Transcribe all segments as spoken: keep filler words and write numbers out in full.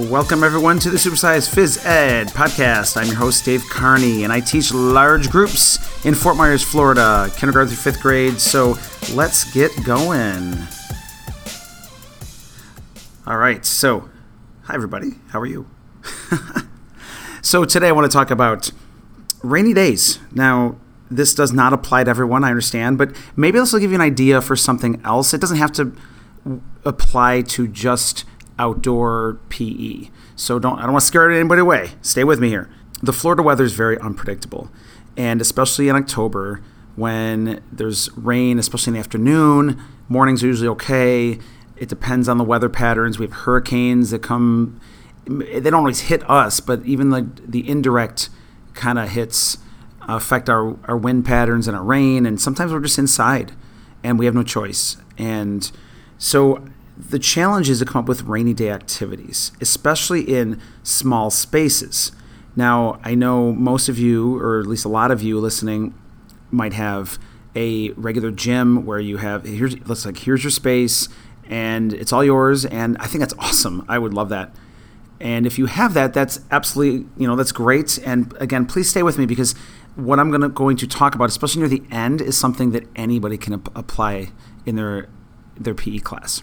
Welcome everyone to the Supersized Phys Ed podcast. I'm your host, Dave Carney, and I teach large groups in Fort Myers, Florida, kindergarten through fifth grade. So let's get going. All right, so hi everybody, how are you? So today I want to talk about rainy days. Now, this does not apply to everyone, I understand, but maybe this will give you an idea for something else. It doesn't have to apply to just outdoor P E. So don't I don't want to scare anybody away. Stay with me here. The Florida weather is very unpredictable, and especially in October when there's rain, especially in the afternoon. Mornings are usually okay. It depends on the weather patterns. We have hurricanes that come. They don't always hit us, but even the the indirect kind of hits affect our, our wind patterns and our rain, and sometimes we're just inside and we have no choice. And so the challenge is to come up with rainy day activities, especially in small spaces. Now, I know most of you, or at least a lot of you listening, might have a regular gym where you have, here's, looks like here's your space and it's all yours. And I think that's awesome. I would love that. And if you have that, that's absolutely, you know, that's great. And again, please stay with me because what I'm gonna, going to talk about, especially near the end, is something that anybody can ap- apply in their their P E class.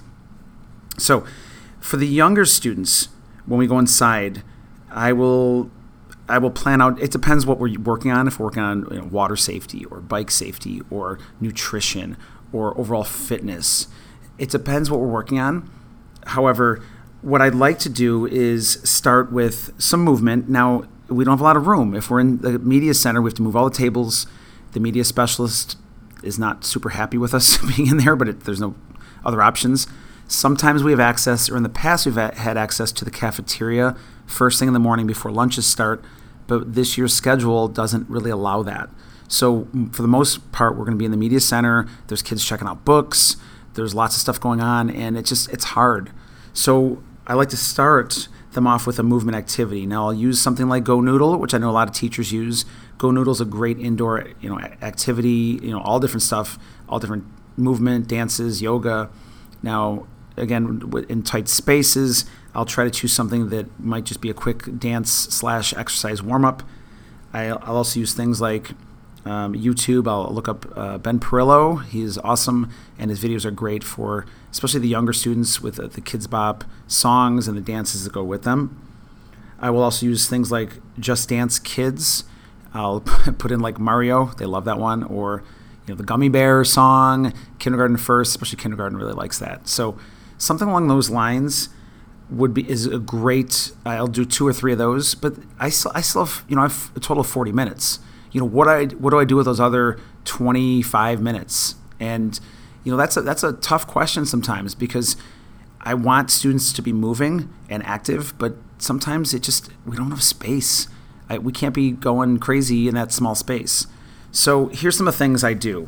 So for the younger students, when we go inside, I will I will plan out, it depends what we're working on. If we're working on you know, water safety or bike safety or nutrition or overall fitness, it depends what we're working on. However, what I'd like to do is start with some movement. Now, we don't have a lot of room. If we're in the media center, we have to move all the tables. The media specialist is not super happy with us being in there, but it, there's no other options. Sometimes we have access, or in the past we've had access to the cafeteria first thing in the morning before lunches start, but this year's schedule doesn't really allow that. So for the most part, we're going to be in the media center. There's kids checking out books. There's lots of stuff going on, and it just it's hard. So I like to start them off with a movement activity. Now I'll use something like Go Noodle, which I know a lot of teachers use. Go Noodle is a great indoor, you know, activity. You know, all different stuff, all different movement, dances, yoga. Now, again, in tight spaces, I'll try to choose something that might just be a quick dance slash exercise warm up. I'll also use things like um, YouTube. I'll look up uh, Ben Perillo. He's awesome, and his videos are great for especially the younger students with uh, the Kids Bop songs and the dances that go with them. I will also use things like Just Dance Kids. I'll put in like Mario. They love that one. Or you know the Gummy Bear song, Kindergarten First, especially kindergarten really likes that. So something along those lines would be is a great. I'll do two or three of those, but I still I still have you know I have a total of forty minutes. You know what I what do I do with those other twenty-five minutes? And you know that's a that's a tough question sometimes because I want students to be moving and active, but sometimes it just we don't have space. I, we can't be going crazy in that small space. So here's some of the things I do.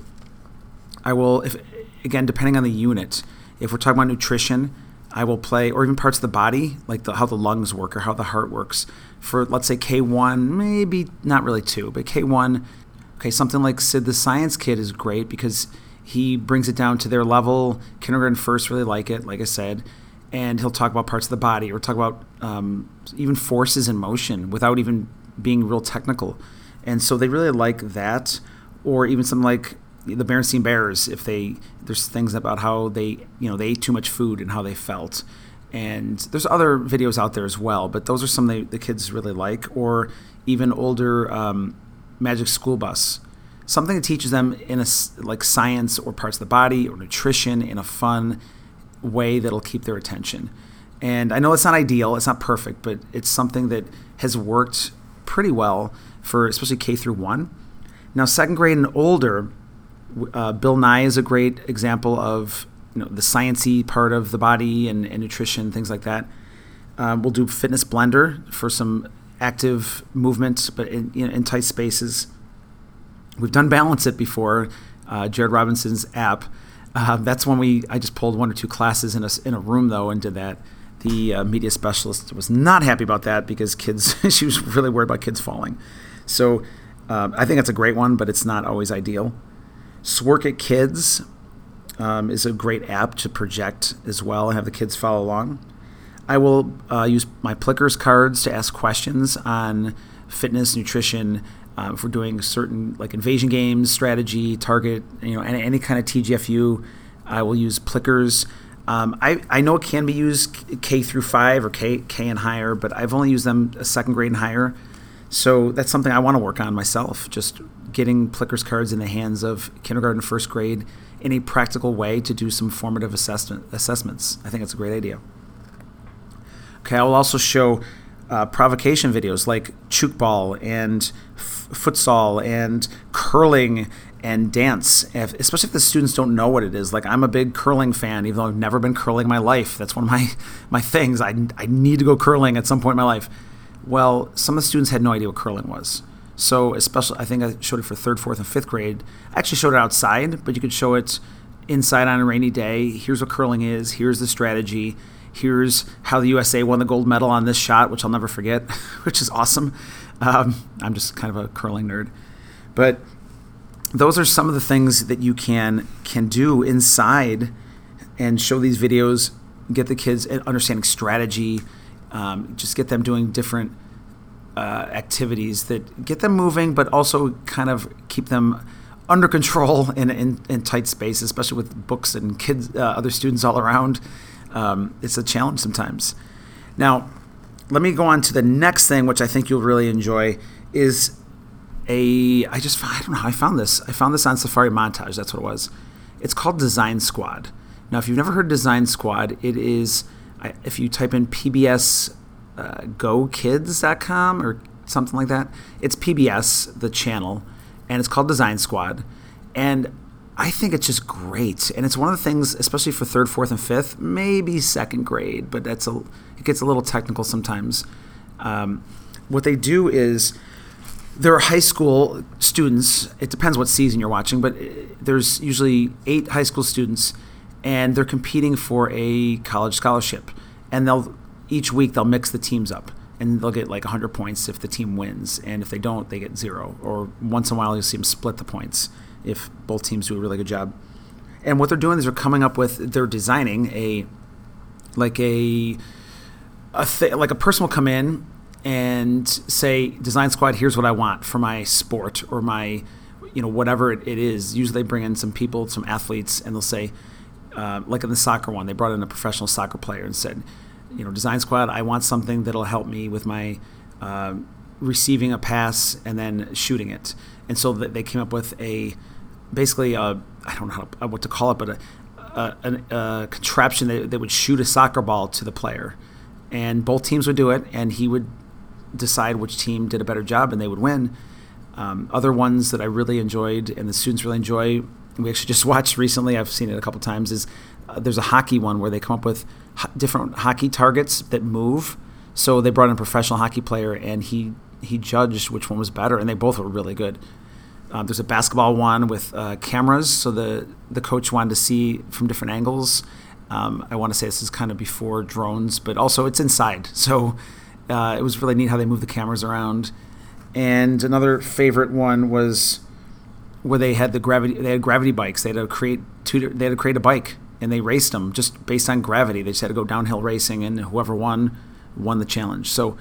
I will, if again depending on the unit, if we're talking about nutrition, I will play, or even parts of the body, like the, how the lungs work or how the heart works. For, let's say, K one, maybe not really two, but K one, okay, something like Sid the Science Kid is great because he brings it down to their level. Kindergarten First really like it, like I said, and he'll talk about parts of the body or talk about um, even forces in motion without even being real technical. And so they really like that, or even something like the Berenstain Bears, if they there's things about how they you know they ate too much food and how they felt, and there's other videos out there as well, but those are some the, the kids really like. Or even older um, Magic School Bus, something that teaches them in a like science or parts of the body or nutrition in a fun way that'll keep their attention. And I know it's not ideal, it's not perfect, but it's something that has worked pretty well for especially K through one. Now second grade and older, Uh, Bill Nye is a great example of you know the sciencey part of the body and, and nutrition, things like that. Um, we'll do Fitness Blender for some active movement, but in, you know, in tight spaces. We've done Balance It before, uh, Jared Robinson's app. Uh, that's when we I just pulled one or two classes in a in a room though and did that. The uh, media specialist was not happy about that because kids. She was really worried about kids falling. So uh, I think that's a great one, but it's not always ideal. Swork It Kids um, is a great app to project as well and have the kids follow along. I will uh, use my Plickers cards to ask questions on fitness, nutrition. Uh, if we're doing certain like invasion games, strategy, target, you know, any, any kind of T G F U, I will use Plickers. Um, I, I know it can be used K through five or K K and higher, but I've only used them a second grade and higher. So that's something I want to work on myself, just getting Plickers cards in the hands of kindergarten, first grade in a practical way to do some formative assessment assessments. I think it's a great idea. Okay, I will also show uh, provocation videos like chook ball and f- futsal and curling and dance, if, especially if the students don't know what it is. Like, I'm a big curling fan, even though I've never been curling in my life. That's one of my, my things. I, I need to go curling at some point in my life. Well, some of the students had no idea what curling was. So especially, I think I showed it for third, fourth, and fifth grade. I actually showed it outside, but you could show it inside on a rainy day. Here's what curling is. Here's the strategy. Here's how the U S A won the gold medal on this shot, which I'll never forget, which is awesome. Um, I'm just kind of a curling nerd. But those are some of the things that you can can do inside and show these videos, get the kids understanding strategy, um, just get them doing different uh, activities that get them moving, but also kind of keep them under control in, in, in tight spaces, especially with books and kids, uh, other students all around. Um, it's a challenge sometimes. Now, let me go on to the next thing, which I think you'll really enjoy, is a, I just, I don't know how I found this. I found this on Safari Montage. That's what it was. It's called Design Squad. Now, if you've never heard Design Squad, it is, if you type in P B S uh, go kids dot com or something like that, it's P B S, the channel, and it's called Design Squad. And I think it's just great. And it's one of the things, especially for third, fourth, and fifth, maybe second grade, but that's a, it gets a little technical sometimes. Um, what they do is, there are high school students, it depends what season you're watching, but there's usually eight high school students, and they're competing for a college scholarship. And they'll each week they'll mix the teams up, and they'll get like one hundred points if the team wins, and if they don't, they get zero. Or once in a while you'll see them split the points if both teams do a really good job. And what they're doing is they're coming up with, they're designing a, like a, a th- like a person will come in and say, Design Squad, here's what I want for my sport or my, you know, whatever it, it is. Usually they bring in some people, some athletes, and they'll say, uh, like in the soccer one, they brought in a professional soccer player and said, you know, Design Squad, I want something that'll help me with my uh, receiving a pass and then shooting it. And so they came up with a, basically, a, I don't know how to, what to call it, but a, a, a, a contraption that, that would shoot a soccer ball to the player. And both teams would do it, and he would decide which team did a better job, and they would win. Um, other ones that I really enjoyed and the students really enjoy, we actually just watched recently, I've seen it a couple times, is uh, there's a hockey one where they come up with ho- different hockey targets that move. So they brought in a professional hockey player, and he, he judged which one was better, and they both were really good. Um, there's a basketball one with uh, cameras, so the, the coach wanted to see from different angles. Um, I want to say this is kind of before drones, but also it's inside. So uh, it was really neat how they moved the cameras around. And another favorite one was where they had the gravity. They had gravity bikes. They had to create two. They had to create a bike, and they raced them just based on gravity. They just had to go downhill racing, and whoever won won the challenge. So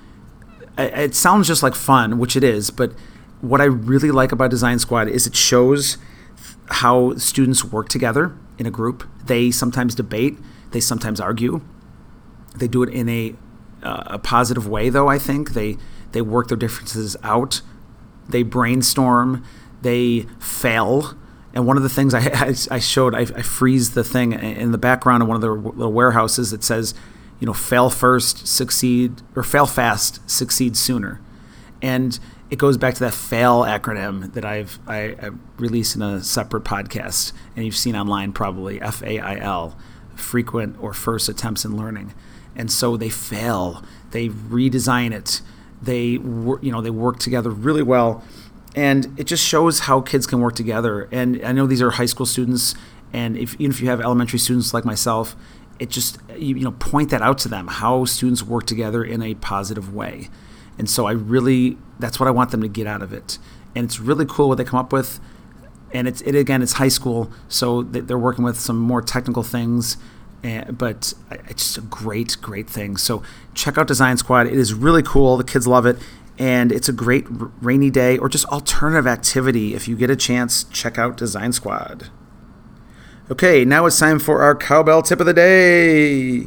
it sounds just like fun, which it is. But what I really like about Design Squad is it shows how students work together in a group. They sometimes debate. They sometimes argue. They do it in a uh, a positive way, though. I think they they work their differences out. They brainstorm. They fail. And one of the things I I, I showed, I, I freeze the thing in the background of one of the little warehouses that says, you know, fail first, succeed, or fail fast, succeed sooner. And it goes back to that FAIL acronym that I've I, I released in a separate podcast, and you've seen online probably, F A I L, frequent or first attempts in learning. And so they fail, they redesign it, they wor- you know they work together really well, and it just shows how kids can work together. And I know these are high school students, and if even if you have elementary students like myself, it just you, you know point that out to them, how students work together in a positive way. And so I really, that's what I want them to get out of it. And it's really cool what they come up with. And it's it again, it's high school, so they're working with some more technical things. And, but it's just a great, great thing. So check out Design Squad. It is really cool. The kids love it. And it's a great r- rainy day or just alternative activity. If you get a chance, check out Design Squad. Okay, now it's time for our cowbell tip of the day.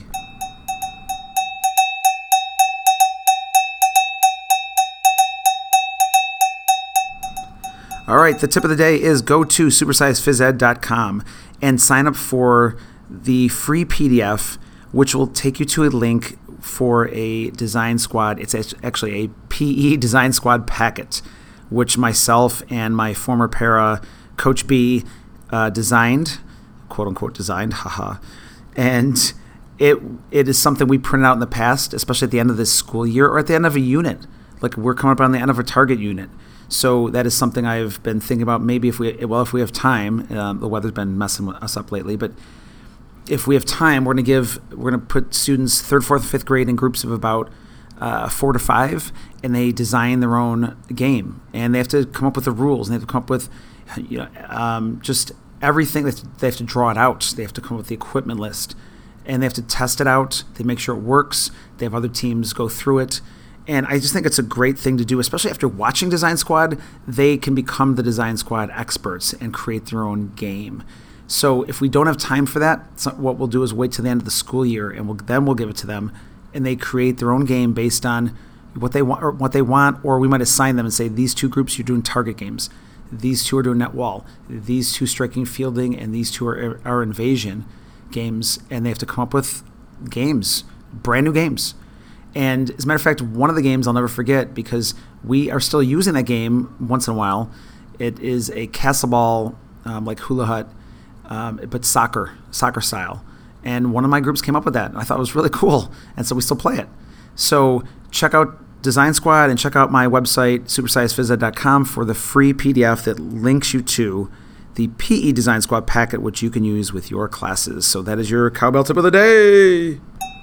All right, the tip of the day is go to supersize phys ed dot com and sign up for the free P D F, which will take you to a link for a Design Squad. It's actually a P E Design Squad packet, which myself and my former para, Coach B, uh, designed, quote unquote designed, haha. And it it is something we printed out in the past, especially at the end of this school year or at the end of a unit. Like we're coming up on the end of a target unit. So that is something I've been thinking about. Maybe if we, well, if we have time, um, the weather's been messing us up lately, but if we have time, we're going to give, we're going to put students third, fourth, fifth grade in groups of about uh, four to five, and they design their own game, and they have to come up with the rules, and they have to come up with, you know, um, just everything. They have, to, they have to draw it out. They have to come up with the equipment list, and they have to test it out. They make sure it works. They have other teams go through it, and I just think it's a great thing to do, especially after watching Design Squad. They can become the Design Squad experts and create their own game. So if we don't have time for that, so what we'll do is wait till the end of the school year, and we'll, then we'll give it to them, and they create their own game based on what they want, or what they want, or we might assign them and say, these two groups, you're doing target games. These two are doing net wall. These two striking fielding, and these two are, are invasion games, and they have to come up with games, brand new games. And as a matter of fact, one of the games I'll never forget, because we are still using that game once in a while. It is a castle ball, um, like hula hut, Um, but soccer, soccer style. And one of my groups came up with that, and I thought it was really cool, and so we still play it. So check out Design Squad and check out my website, supersize phys ed dot com, for the free P D F that links you to the P E Design Squad packet, which you can use with your classes. So that is your cowbell tip of the day.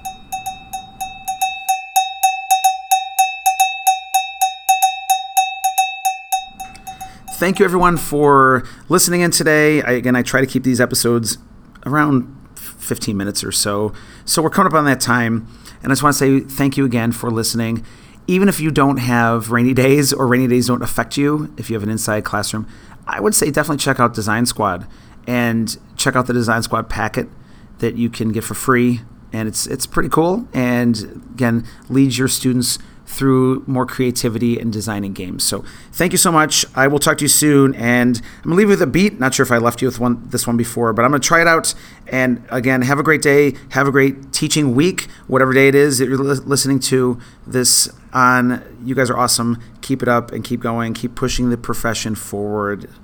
Thank you, everyone, for listening in today. I, again, I try to keep these episodes around fifteen minutes or so. So we're coming up on that time. And I just want to say thank you again for listening. Even if you don't have rainy days or rainy days don't affect you, if you have an inside classroom, I would say definitely check out Design Squad and check out the Design Squad packet that you can get for free. And it's it's pretty cool. And again, leads your students through more creativity and designing games. So thank you so much. I will talk to you soon, and I'm gonna leave you with a beat. Not sure if I left you with one this one before, but I'm gonna try it out. And again, have a great day. Have a great teaching week, whatever day it is that you're li- listening to this on. You guys are awesome. Keep it up and keep going. Keep pushing the profession forward.